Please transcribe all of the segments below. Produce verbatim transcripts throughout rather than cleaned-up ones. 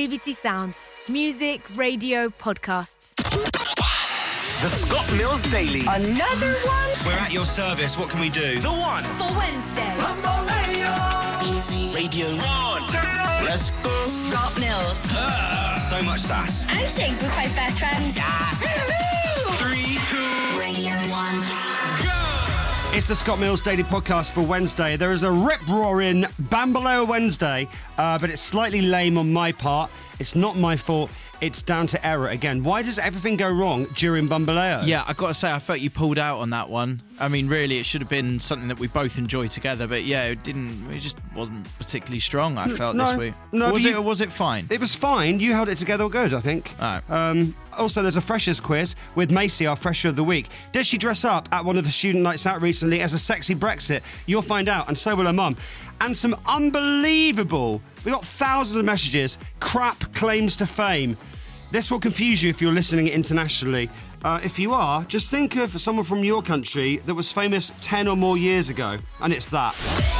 B B C Sounds. Music, radio, podcasts. The Scott Mills Daily. Another one? We're at your service. What can we do? The one. For Wednesday. Easy Radio One. Turn it up. Let's go. Scott Mills. Uh, so much sass. I think we're quite best friends. Yes. Three, two, Radio One. go. It's the Scott Mills Daily Podcast for Wednesday. There is a rip-roaring Bambaleo Wednesday, uh, but it's slightly lame on my part. It's not my fault. It's down to error again. Why does everything go wrong during Bambaleo? Yeah, I've got to say, I felt you pulled out on that one. I mean, really, it should have been something that we both enjoyed together, but yeah, it didn't. It just wasn't particularly strong, I felt, no, this week. no, was but it you- or was it fine? It was fine. You held it together good, I think. Oh. Um, also, there's a Freshers quiz with Macy, our Fresher of the Week. Did she dress up at one of the student nights out recently as a sexy Brexit? You'll find out, and so will her mum. And some unbelievable, we got thousands of messages, crap claims to fame. This will confuse you if you're listening internationally. Uh, if you are, just think of someone from your country that was famous ten or more years ago, and it's that.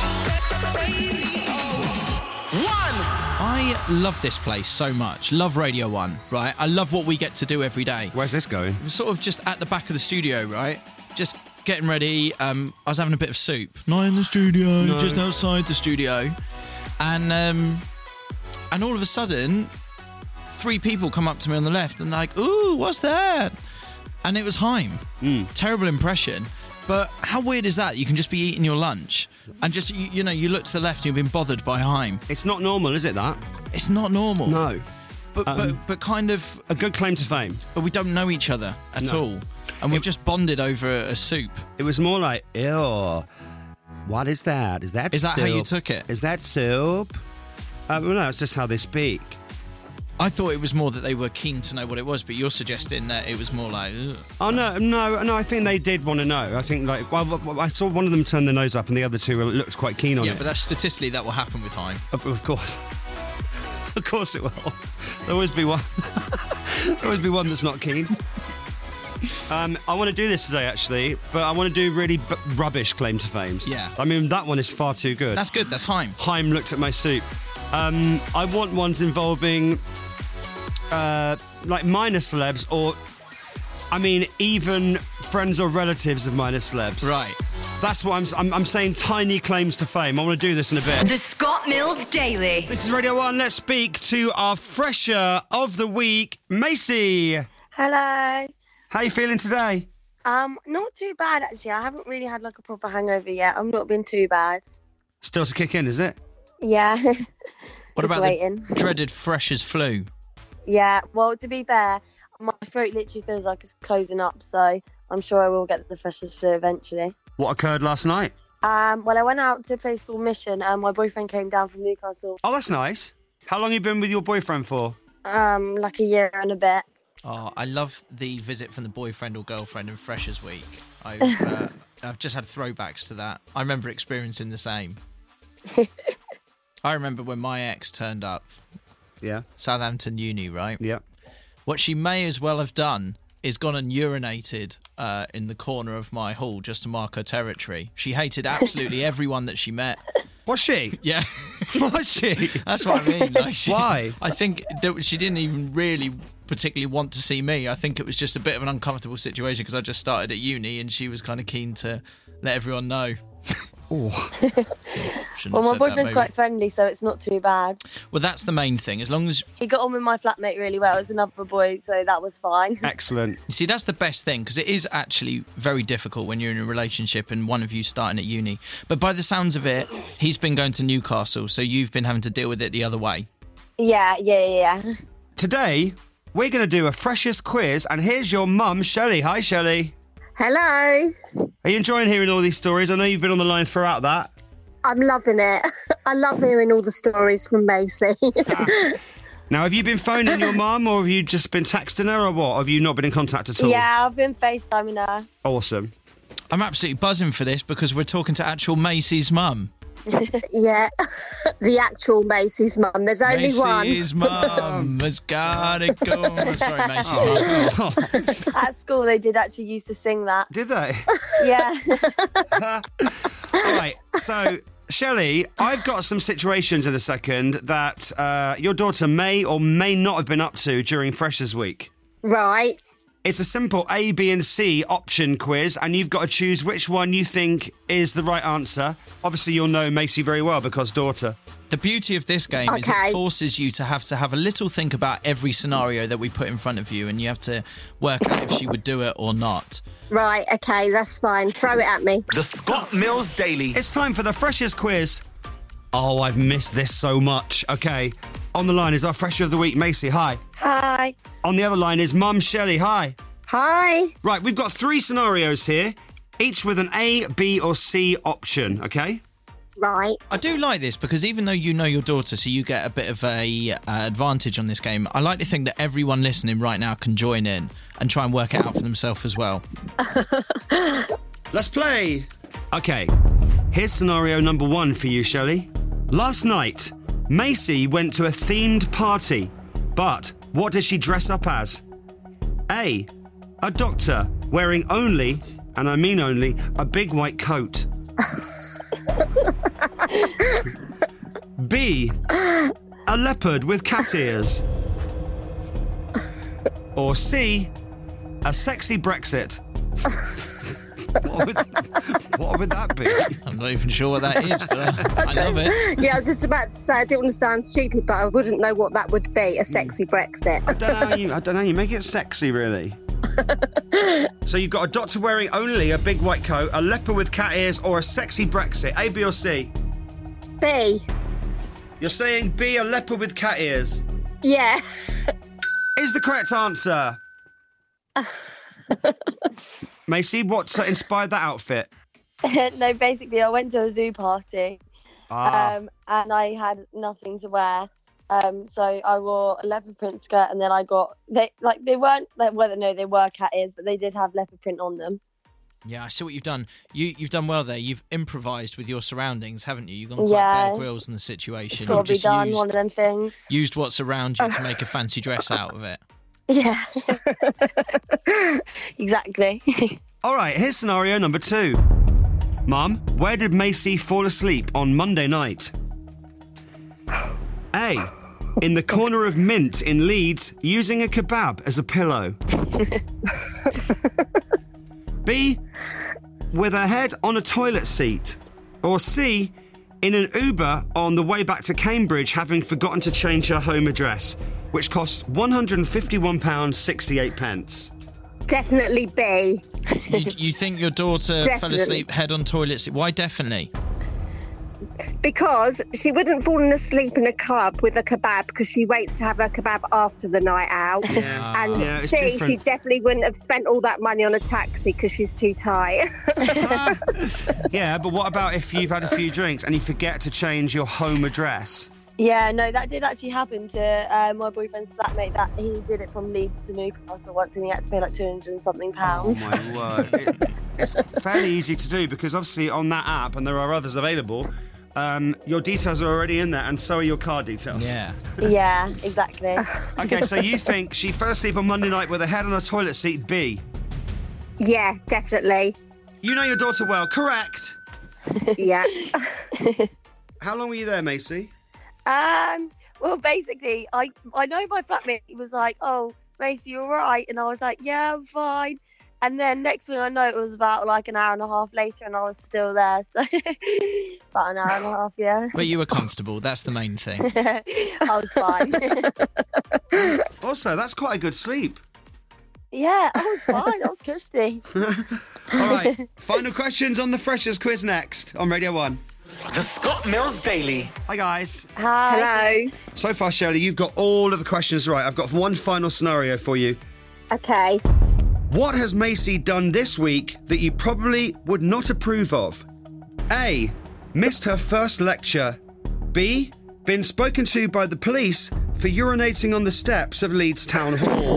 I love this place so much. Love Radio One, right? I love what we get to do every day. Where's this going? We're sort of just at the back of the studio, right? Just getting ready. Um, I was having a bit of soup. Not in the studio, No. just outside the studio. And um, and all of a sudden, three people come up to me on the left and like, ooh, what's that? And it was Haim. Mm. Terrible impression. But how weird is that? You can just be eating your lunch and just, you, you know, you look to the left and you've been bothered by Haim. It's not normal, is it, that? It's not normal. No. But, Um, but, but kind of, A good claim to fame. but we don't know each other at No. all. And we've just bonded over a, a soup. It was more like, ew, what is that? Is that Is that soup? how you took it? Is that soup? Um, well, no, it's just how they speak. I thought it was more that they were keen to know what it was, but you're suggesting that it was more like, ugh. Oh, no, no, no, I think they did want to know. I think, like, well, well, I saw one of them turn their nose up and the other two looked quite keen on yeah, it. but that's statistically that will happen with Haim. Of, of course. Of course it will. There'll always be one. There'll always be one that's not keen. Um, I want to do this today, actually, but I want to do really b- rubbish claim to fames. Yeah. I mean, that one is far too good. That's good, that's Haim. Haim looked at my soup. Um, I want ones involving, uh, like, minor celebs or, I mean, even friends or relatives of minor celebs. Right. That's what I'm, I'm, I'm saying, tiny claims to fame. I want to do this in a bit. The Scott Mills Daily. This is Radio one. Let's speak to our Fresher of the Week, Macy. Hello. How you feeling today? Um, not too bad actually. I haven't really had like a proper hangover yet. I've not been too bad. Still to kick in, is it? Yeah. What Just about waiting. the dreaded Freshers flu? Yeah. Well, to be fair, my throat literally feels like it's closing up, so I'm sure I will get the freshers flu eventually. What occurred last night? Um, well, I went out to a place called Mission, and my boyfriend came down from Newcastle. Oh, that's nice. How long you been with your boyfriend for? Um, like a year and a bit. Oh, I love the visit from the boyfriend or girlfriend in Freshers Week. I've, uh, I've just had throwbacks to that. I remember experiencing the same. I remember when my ex turned up, Yeah. Southampton Uni, right? Yeah. What she may as well have done is gone and urinated uh, in the corner of my hall just to mark her territory. She hated absolutely everyone that she met. Was she? Yeah. Was she? That's what I mean. Like she, Why? I think that she didn't even really particularly want to see me. I think it was just a bit of an uncomfortable situation because I just started at uni and she was kind of keen to let everyone know. Oh. Shouldn't Well, have my said boyfriend's that, maybe. quite friendly, so it's not too bad. Well, that's the main thing. As long as He got on with my flatmate really well. It was another boy, so that was fine. Excellent. you see, that's the best thing because it is actually very difficult when you're in a relationship and one of you starting at uni. But by the sounds of it, he's been going to Newcastle, so you've been having to deal with it the other way. Yeah, yeah, yeah, yeah. Today, we're going to do a Freshers quiz, and here's your mum, Shelley. Hi, Shelley. Hello. Are you enjoying hearing all these stories? I know you've been on the line throughout that. I'm loving it. I love hearing all the stories from Macy. Now, have you been phoning your mum, or have you just been texting her, or what? Have you not been in contact at all? Yeah, I've been FaceTiming her. Awesome. I'm absolutely buzzing for this because we're talking to actual Macy's mum. Yeah, the actual Macy's mum. There's only Macy's one. mum has gotta go. Sorry, Macy's mum. At school, they did actually used to sing that. Did they? Yeah. All right, so Shelley, I've got some situations in a second that uh, your daughter may or may not have been up to during Freshers Week. Right. It's a simple A, B and C option quiz, and you've got to choose which one you think is the right answer. Obviously, you'll know Macy very well because daughter. The beauty of this game is Okay. it forces you to have to have a little think about every scenario that we put in front of you, and you have to work out if she would do it or not. Right, okay, that's fine. Throw it at me. The Scott Mills Daily. It's time for the Freshers quiz. Oh, I've missed this so much. Okay, on the line is our Fresher of the Week, Macy. Hi. Hi. On the other line is Mum Shelley. Hi. Hi. Right, we've got three scenarios here, each with an A, B or C option, okay? Right. I do like this because even though you know your daughter, so you get a bit of a uh, advantage on this game, I like to think that everyone listening right now can join in and try and work it out for themselves as well. Let's play. Okay, here's scenario number one for you, Shelley. Last night, Macy went to a themed party, but what did she dress up as? A, a doctor wearing only, and I mean only, a big white coat. B, a leopard with cat ears. Or C, a sexy Brexit. What would, what would that be? I'm not even sure what that is, but I, I love it. Yeah, I was just about to say I didn't want to sound stupid, but I wouldn't know what that would be, a sexy Brexit. I don't know how you, I don't know, you make it sexy, really. So you've got a doctor wearing only a big white coat, a leopard with cat ears, or a sexy Brexit. A, B or C? B. You're saying B, a leopard with cat ears? Yeah. Is the correct answer. Macy, what uh, inspired that outfit? No, basically, I went to a zoo party, Ah, um, and I had nothing to wear. Um, so I wore a leopard print skirt, and then I got they like they weren't like well, no, they were cat ears, but they did have leopard print on them. Yeah, I see what you've done. You, you've done well there. You've improvised with your surroundings, haven't you? You've gone quite Yeah. Bear Grylls in the situation. Probably You've just done used, one of them things. used what's around you to make a fancy dress out of it. Yeah, exactly. all right, here's scenario number two. Mum, where did Macy fall asleep on Monday night? A, in the corner of Mint in Leeds, using a kebab as a pillow. B, with her head on a toilet seat. Or C, in an Uber on the way back to Cambridge, having forgotten to change her home address, which cost one hundred fifty-one pounds sixty-eight. Definitely B. You, you think your daughter fell Definitely. asleep head on toilet seat? Why definitely? Because she wouldn't fallen asleep in a club with a kebab because she waits to have her kebab after the night out. Yeah, And yeah, it's C, she different. definitely wouldn't have spent all that money on a taxi because she's too tight. Yeah, but what about if you've had a few drinks and you forget to change your home address? Yeah, no, that did actually happen to uh, my boyfriend's flatmate. That he did it from Leeds to Newcastle once, and he had to pay like two hundred and something pounds. Oh my word. It, it's fairly easy to do because obviously on that app, and there are others available, um, your details are already in there and so are your card details. Yeah. Yeah, exactly. Okay, so you think she fell asleep on Monday night with her head on a toilet seat, B. Yeah, definitely. You know your daughter well, correct. Yeah. How long were you there, Macy? Um, well, basically, I I know my flatmate was like, "Oh, Macy, you all right?" And I was like, "Yeah, I'm fine." And then next thing I know, it was about like an hour and a half later, and I was still there. So about an hour and a half, yeah. But you were comfortable. That's the main thing. I was fine. Also, that's quite a good sleep. Yeah, I was fine. I was cushy. All right, final questions on the Freshers quiz next on Radio one. The Scott Mills Daily. Hi, guys. Hi. Hello. So far, Shelley, you've got all of the questions right. I've got one final scenario for you. Okay. What has Macy done this week that you probably would not approve of? A, missed her first lecture. B, been spoken to by the police for urinating on the steps of Leeds Town Hall.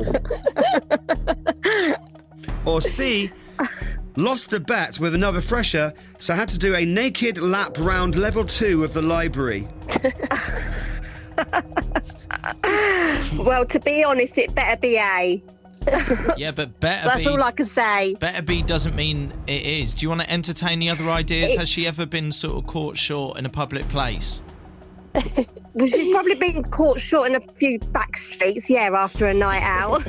Or C, lost a bet with another fresher, so had to do a naked lap round level two of the library. Well, to be honest, it better be A. Yeah, but better That's be. all I can say. Better be doesn't mean it is. Do you want to entertain the other ideas? It- Has she ever been sort of caught short in a public place? Well, she's probably been caught short in a few back streets, yeah, after a night out.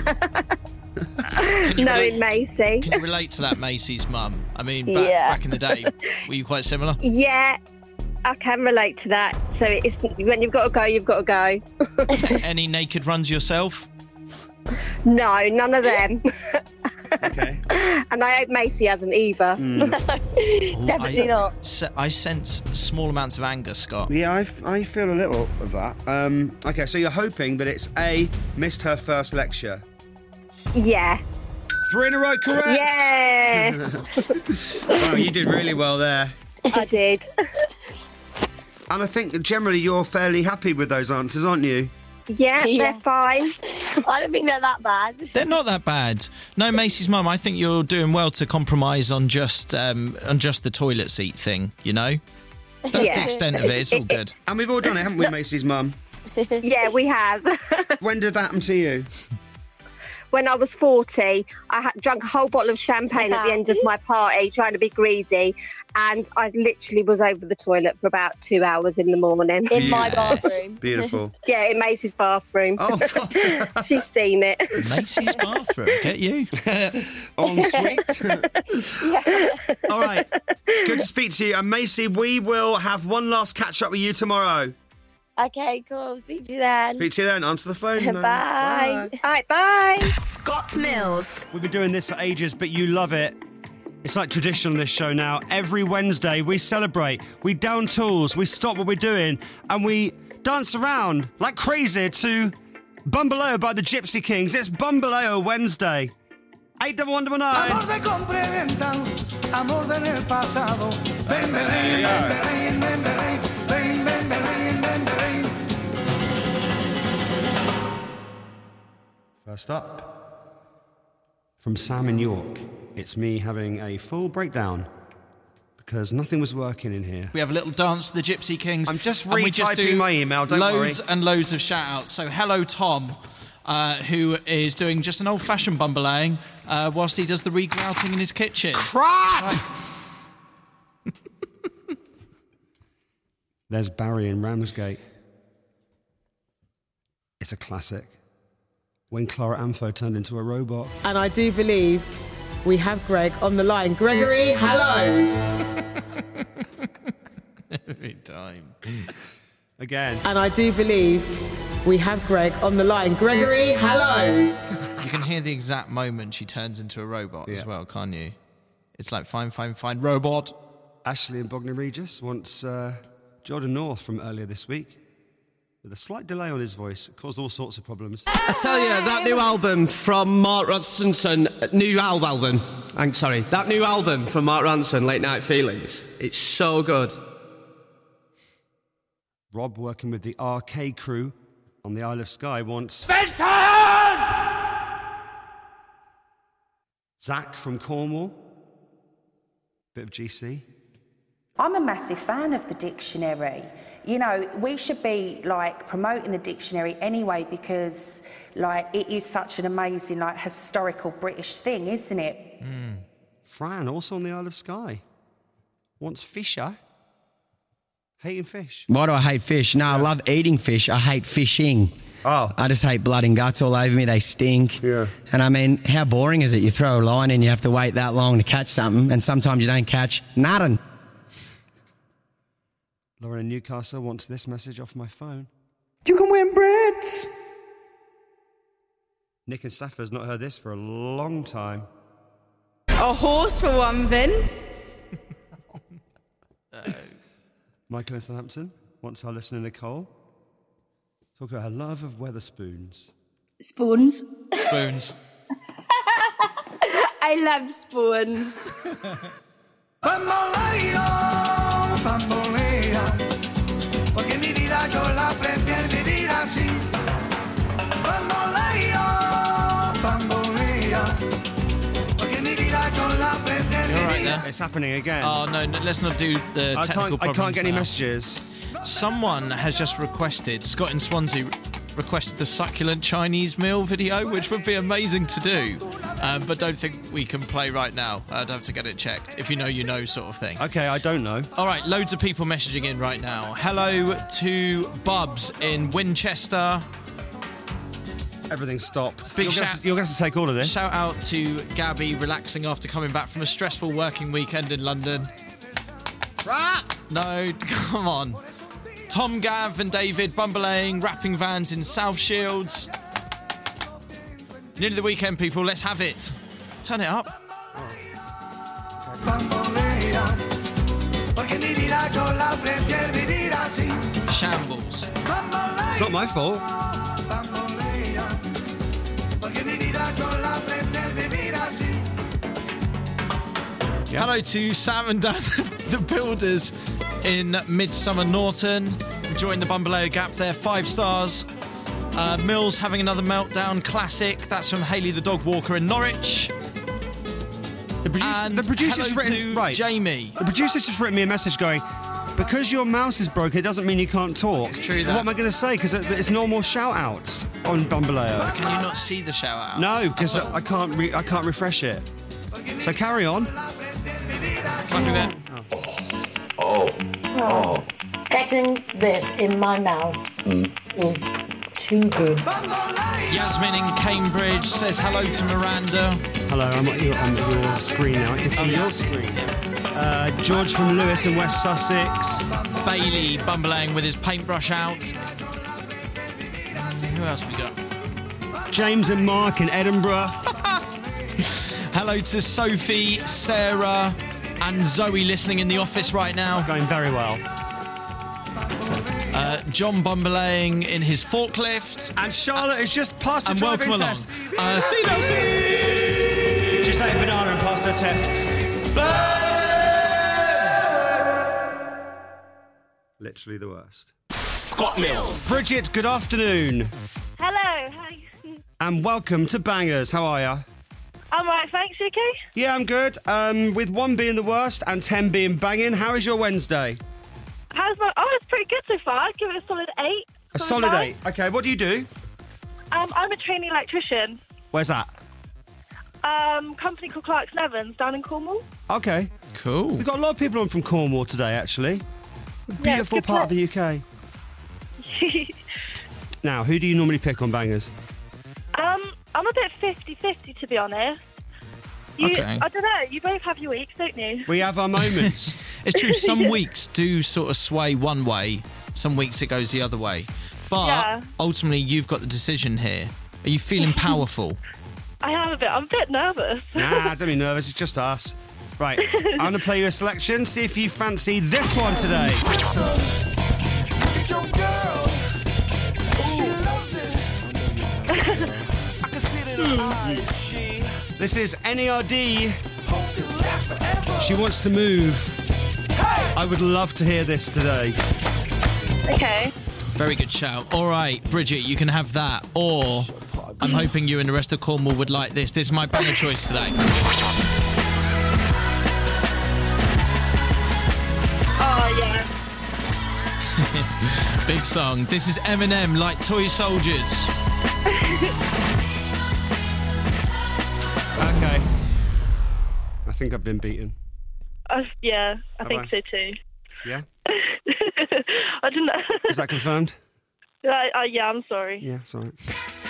you Knowing relate- Macy. Can you relate to that Macy's mum? I mean, back, Yeah. back in the day, were you quite similar? Yeah, I can relate to that. So it's when you've got to go, you've got to go. Any naked runs yourself? No, none of them. Okay. And I hope Macy hasn't either. Definitely I, not. se- I sense small amounts of anger, Scott. Yeah, I, f- I feel a little of that. Um, okay, so you're hoping that it's A, missed her first lecture. Yeah. Three in a row, correct? Yeah, Wow, you did really well there. I did. And I think generally you're fairly happy with those answers, aren't you? Yeah, Yeah. they're fine. I don't think they're that bad. They're not that bad. No, Macy's mum, I think you're doing well to compromise on just um, on just the toilet seat thing, you know? That's the Yeah. extent of it. It's all good. And we've all done it, haven't we, Macy's mum? Yeah, we have. When did that happen to you? When I was forty, I had drunk a whole bottle of champagne at the end of my party, trying to be greedy, and I literally was over the toilet for about two hours in the morning. In my Yes. bathroom. Beautiful. Yeah, in Macy's bathroom. Oh, She's seen it. Macy's bathroom, get you? en suite. All right. Good to speak to you. And Macy, we will have one last catch up with you tomorrow. Okay, cool. Speak to you then. Speak to you then. Answer the phone. Bye. man. All right, bye. Scott Mills. We've been doing this for ages, but you love it. It's like tradition on this show now. Every Wednesday, we celebrate, we down tools, we stop what we're doing, and we dance around like crazy to Bumbaleo by the Gypsy Kings. It's Bumbaleo Wednesday. eight double one double nine. Amor de compra y venta, amor del pasado. Ven, ven, ven, ven, ven, ven, ven, ven, ven, ven, ven, ven. First up, from Sam in York, it's me having a full breakdown because nothing was working in here. We have a little dance to the Gypsy Kings. I'm just and we retyping do my email, don't loads worry. and loads of shout-outs. So hello, Tom, uh, who is doing just an old-fashioned bumbalaying uh, whilst he does the regrouting in his kitchen. Crap! There's Barry in Ramsgate. It's a classic. When Clara Amfo turned into a robot. And I do believe we have Greg on the line. Gregory, hello. Every time. Again. And I do believe we have Greg on the line. Gregory, hello. You can hear the exact moment she turns into a robot as well, can't you? It's like, fine, fine, fine, robot. Ashley in Bognor Regis wants uh, Jordan North from earlier this week. With a slight delay on his voice, it caused all sorts of problems. I tell you, that new album from Mark Ronson, new album, I'm sorry, that new album from Mark Ronson, Late Night Feelings, it's so good. Rob, working with the R K crew on the Isle of Skye, wants... Zach from Cornwall, bit of G C. I'm a massive fan of the dictionary. You know, we should be, like, promoting the dictionary anyway because, like, it is such an amazing, like, historical British thing, isn't it? Mm. Fran, also on the Isle of Skye, wants Fisher. Hating fish. Why do I hate fish? No, I love eating fish. I hate fishing. Oh. I just hate blood and guts all over me. They stink. Yeah. And I mean, how boring is it? You throw a line and you have to wait that long to catch something, and sometimes you don't catch nothing. Lauren in Newcastle wants this message off my phone. You can win breads. Nick in Stafford's not heard this for a long time. A horse for one, Vin. Michael in Southampton wants our listener Nicole talk about her love of Weatherspoons. Spoons. Spoons. I love spoons. Bamboleo, bambolea, porque mi vida yo la prefiero vivir así. Bamboleo, bambolea, porque mi vida yo la prefiero You're right vivir. there. It's happening again. Oh, no, no, let's not do the I technical can't, I problems can't get any now. messages. Someone has just requested, Scott in Swansea requested the succulent Chinese meal video, which would be amazing to do, um, but don't think we can play right now. I'd have to get it checked. If you know, you know sort of thing. Okay, I don't know. All right, loads of people messaging in right now. Hello to Bubs in Winchester. Everything's stopped. Big you're shout- going to, you're going to take all of this. Shout out to Gabby, relaxing after coming back from a stressful working weekend in London. No, come on. Tom, Gav and David bumbelaying, wrapping vans in South Shields. Nearly the weekend, people. Let's have it. Turn it up. Shambles. It's not my fault. Yep. Hello to Sam and Dan, the builders in Midsummer Norton. Enjoying the Bumbaleo Gap there, five stars. Uh, Mills having another meltdown classic. That's from Hayley the dog walker in Norwich. The, producer, and the producer's hello written to right. Jamie. The producer's just written me a message going, because your mouse is broken, it doesn't mean you can't talk. It's true that. What am I going to say? Because it's normal shout-outs on Bumbaleo. Can you not see the shout-out? No, because I can't. Re- I can't refresh it. So carry on. Oh. Oh. Oh. Getting this in my mouth mm. is too good. Yasmin in Cambridge says hello to Miranda. Hello, I'm on your, on your screen now. I can see oh, your screen. Uh, George from Lewis in West Sussex. Bailey bumbelaying with his paintbrush out. Who else we got? James and Mark in Edinburgh. Hello to Sophie, Sarah and Zoe listening in the office right now. Going very well. Uh, John bumbelaying in his forklift. And Charlotte has just passed her and driving welcome test. Along. Uh, see you see. Just ate a banana and passed her test. Literally the worst. Scott Mills. Bridget, good afternoon. Hello. Hi. And welcome to Bangers. How are you? I'm right, thanks. You okay? Yeah, I'm good. Um, with one being the worst and ten being banging, how is your Wednesday? How's my... Oh, it's pretty good so far. I'd give it a solid eight. A solid eight. Okay, what do you do? Um, I'm a trainee electrician. Where's that? Um, company called Clark's and Evans down in Cornwall. Okay. Cool. We've got a lot of people on from Cornwall today, actually. A beautiful yeah, part of the U K. Now, who do you normally pick on Bangers? Um, I'm a bit fifty-fifty, to be honest. You, okay. I don't know. You both have your weeks, don't you? We have our moments. It's true. Some weeks do sort of sway one way. Some weeks it goes the other way. But yeah. ultimately, you've got the decision here. Are you feeling powerful? I am a bit. I'm a bit nervous. Nah, don't be nervous. It's just us. Right. I'm going to play you a selection. See if you fancy this one today. This is N E R D. She wants to move. I would love to hear this today. Okay. Very good shout. All right, Bridget, you can have that. Or I'm hoping you and the rest of Cornwall would like this. This is my banger choice today. Oh, yeah. Big song. This is Eminem, Like Toy Soldiers. Okay. I think I've been beaten. Uh, yeah, I Have think I? so too. Yeah? I didn't know. Is that confirmed? uh, uh, yeah, I'm sorry. Yeah, it's all right.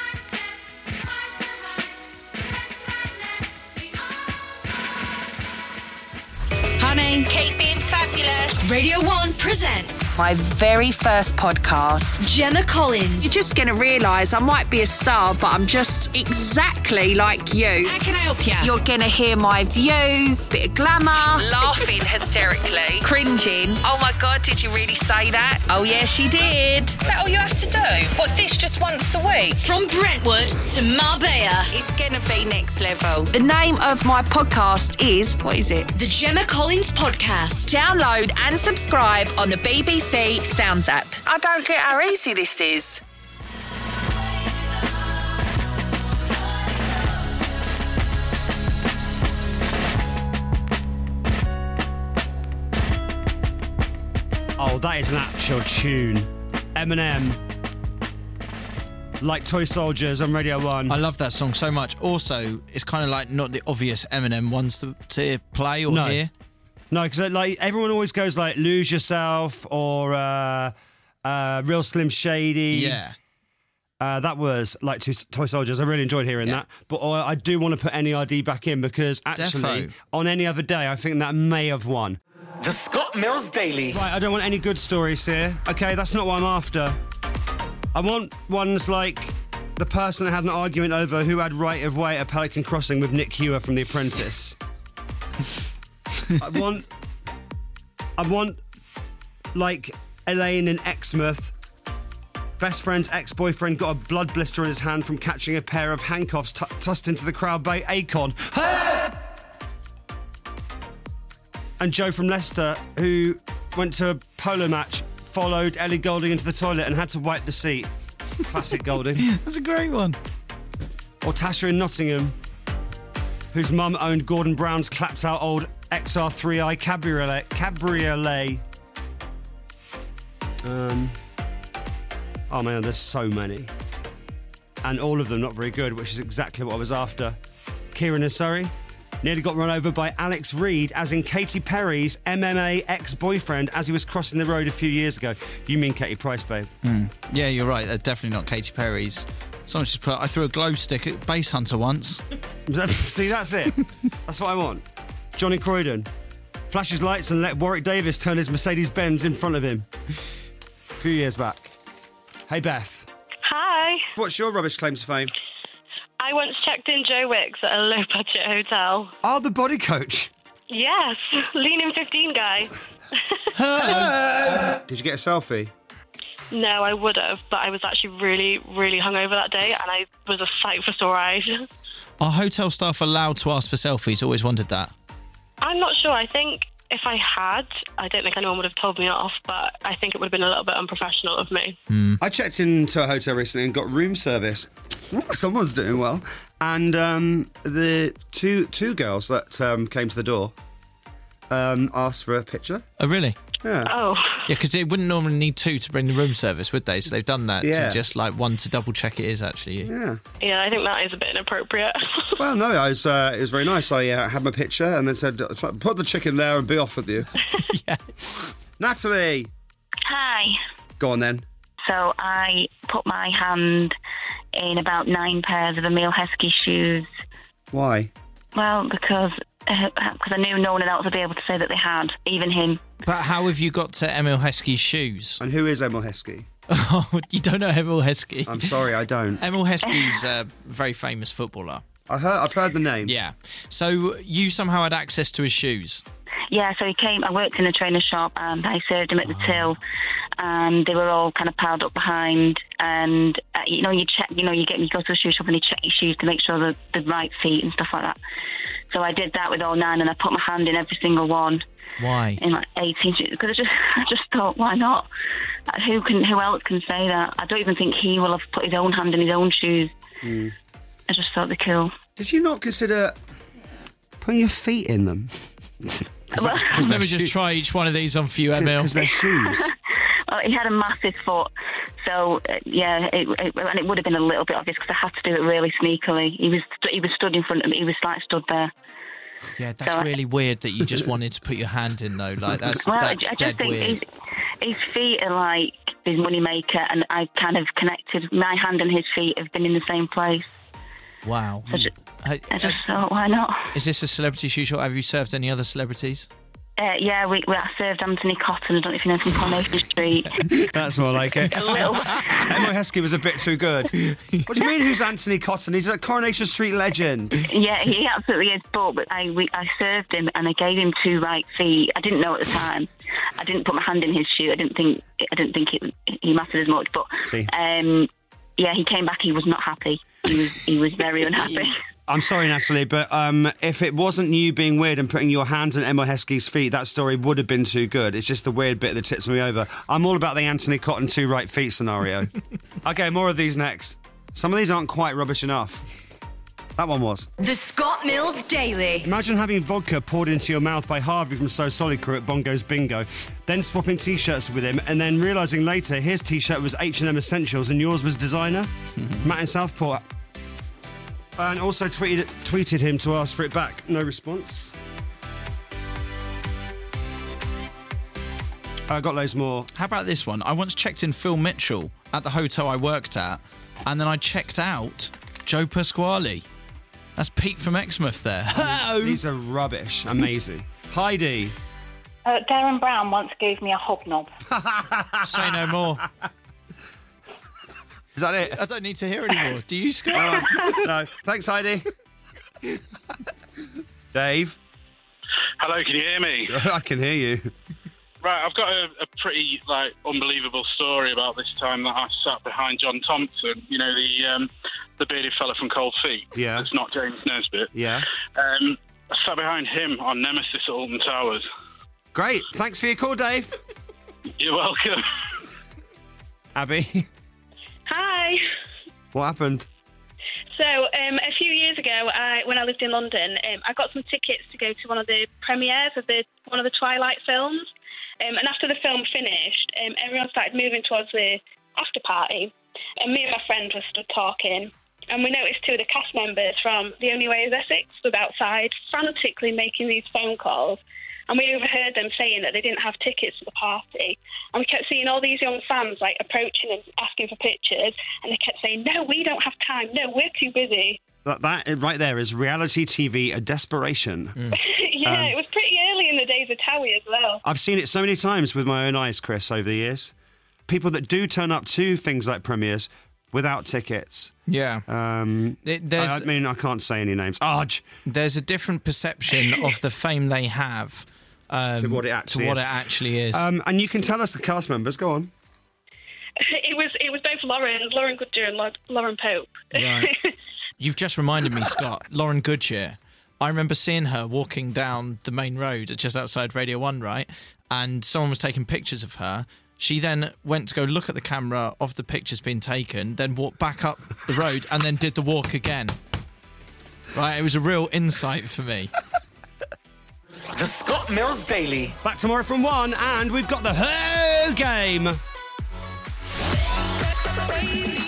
Honey, keep being fabulous. Radio one presents My very first podcast. Gemma Collins. You're just going to realise I might be a star, but I'm just exactly like you. How can I help you? You're going to hear my views, bit of glamour, laughing hysterically, cringing. Oh my God, did you really say that? Oh yeah, she did. Is that all you have to do? What, this just once a week? From Brentwood to Marbella. It's going to be next level. The name of my podcast is, what is it? The Gemma Collins Podcast. Download and subscribe on the B B C Sounds app. I don't get how easy this is. Oh, that is an actual tune. Eminem. Like Toy Soldiers on Radio one. I love that song so much. Also, it's kind of like not the obvious Eminem ones to, to play or No. hear. No, because like everyone always goes like Lose Yourself or uh, uh, Real Slim Shady. Yeah. Uh, that was like to Toy Soldiers. I really enjoyed hearing Yeah. that. But I, I do want to put N E R D back in because actually, Defo. on any other day, I think that may have won. The Scott Mills Daily. Right, I don't want any good stories here. Okay, that's not what I'm after. I want ones like the person that had an argument over who had right of way at Pelican Crossing with Nick Hewer from The Apprentice. I want... I want, like, Elaine in Exmouth. Best friend's ex-boyfriend got a blood blister on his hand from catching a pair of handcuffs t- tossed into the crowd by Akon. And Joe from Leicester, who went to a polo match, followed Ellie Goulding into the toilet and had to wipe the seat. Classic Goulding. That's a great one. Or Tasha in Nottingham, whose mum owned Gordon Brown's clapped-out old X R three i Cabriolet. Cabriolet. Um... Oh man, there's so many. And all of them not very good, which is exactly what I was after. Kieran in Surrey nearly got run over by Alex Reid, as in Katy Perry's M M A ex-boyfriend, as he was crossing the road a few years ago. You mean Katy Price, babe? Mm. Yeah, you're right. They're definitely not Katy Perry's. Someone just put, I threw a glow stick at Base Hunter once. See, that's it. That's what I want. Johnny Croydon flashes lights and let Warwick Davis turn his Mercedes-Benz in front of him. A few years back. Hey, Beth. Hi. What's your rubbish claim to fame? I once checked in Joe Wicks at a low-budget hotel. Oh, the body coach. Yes, lean in fifteen guy. Did you get a selfie? No, I would have, but I was actually really, really hungover that day, and I was a sight for sore eyes. Are hotel staff allowed to ask for selfies? Always wondered that. I'm not sure. I think if I had, I don't think anyone would have told me off, but I think it would have been a little bit unprofessional of me. I checked into a hotel recently and got room service. Someone's doing well. And um, the two two girls that um, came to the door um, asked for a picture. Oh, really? Yeah. Oh. Yeah, because they wouldn't normally need two to bring the room service, would they? So they've done that Yeah. to just like one to double check it is actually you. Yeah. Yeah, I think that is a bit inappropriate. Well, no, I was, uh, it was very nice. I uh, had my picture and then said, put the chicken there and be off with you. Yes. Natalie! Hi. Go on then. So I put my hand in about nine pairs of Emile Heskey shoes. Why? Well, because uh, because I knew no one else would be able to say that they had, even him. But how have you got to Emile Heskey's shoes? And who is Emile Heskey? Oh, you don't know Emile Heskey? I'm sorry, I don't. Emile Heskey's a very famous footballer. I heard, I've heard the name. Yeah. So you somehow had access to his shoes? Yeah, so he came, I worked in a trainer shop and I served him at the till, and they were all kind of piled up behind, and uh, you know, you check, you know, you get, you go to a shoe shop and you check your shoes to make sure they're the right feet and stuff like that. So I did that with all nine, and I put my hand in every single one. Why? In like eighteen shoes, because I just, I just thought, why not? Who can, who else can say that? I don't even think he will have put his own hand in his own shoes. Mm. I just thought they're cool. Did you not consider putting your feet in them? Because let me just try each one of these on for you, Emile. Because they're shoes. Well, he had a massive foot, so uh, yeah, it, it, and it would have been a little bit obvious because I had to do it really sneakily. He was he was stood in front of me. He was like stood there. Yeah, that's So I- really weird that you just wanted to put your hand in, though. Like that's well, that's I, I dead just think weird. his, his feet are like his moneymaker, and I kind of connected. My hand and his feet have been in the same place. Wow. So I just, I, I just thought, why not? Is this a celebrity shoe shop? Have you served any other celebrities? Uh, yeah, we, we I served Anthony Cotton. I don't know if you know from Coronation Street. That's more like it. A little. Emile Heskey was a bit too good. What do you mean, who's Anthony Cotton? He's a Coronation Street legend. Yeah, he absolutely is. But, but I we, I served him and I gave him two right feet. I didn't know at the time. I didn't put my hand in his shoe. I didn't think I didn't think it he mattered as much. But See. um, yeah, he came back. He was not happy. He was he was very unhappy. I'm sorry, Natalie, but um, if it wasn't you being weird and putting your hands on Emile Heskey's feet, that story would have been too good. It's just the weird bit that tips me over. I'm all about the Anthony Cotton two right feet scenario. Okay, more of these next. Some of these aren't quite rubbish enough. That one was. The Scott Mills Daily. Imagine having vodka poured into your mouth by Harvey from So Solid Crew at Bongo's Bingo, then swapping T-shirts with him, and then realising later his T-shirt was H and M Essentials and yours was Designer. Matt in Southport. And also tweeted, tweeted him to ask for it back. No response. I got loads more. How about this one? I once checked in Phil Mitchell at the hotel I worked at, and then I checked out Joe Pasquale. That's Pete from Exmouth there. These are rubbish. Amazing. Heidi. Uh, Darren Brown once gave me a hobnob. Say no more. Is that it? I don't need to hear anymore. Do you, Scott? Oh, no. Thanks, Heidi. Dave. Hello, can you hear me? I can hear you. Right, I've got a, a pretty like unbelievable story about this time that I sat behind John Thompson. You know, the um, the bearded fella from Cold Feet. Yeah. It's not James Nesbitt. Yeah. Um, I sat behind him on Nemesis at Alton Towers. Great. Thanks for your call, Dave. You're welcome. Abby. Hi. What happened? So, um, a few years ago, I, when I lived in London, um, I got some tickets to go to one of the premieres of the one of the Twilight films. Um, and after the film finished, um, everyone started moving towards the after party. And me and my friend were stood talking. And we noticed two of the cast members from The Only Way is Essex stood outside, frantically making these phone calls. And we overheard them saying that they didn't have tickets to the party. And we kept seeing all these young fans like approaching and asking for pictures. And they kept saying, no, we don't have time. No, we're too busy. That, that right there is reality T V, a desperation. Mm. yeah, um, it was pretty early in the days of Towie as well. I've seen it so many times with my own eyes, Chris, over the years. People that do turn up to things like premieres without tickets. Yeah. Um, it, I, I mean, I can't say any names. Arj. There's a different perception of the fame they have um, to what it actually to what is. It actually is. Um, and you can tell us the cast members. Go on. It was it was both Lauren, Lauren Goodyear and Lauren Pope. Right. You've just reminded me, Scott, Lauren Goodyear. I remember seeing her walking down the main road just outside Radio one, right? And someone was taking pictures of her. She then went to go look at the camera of the pictures being taken, then walked back up the road and then did the walk again. Right, it was a real insight for me. The Scott Mills Daily. Back tomorrow from one, and we've got the Who game.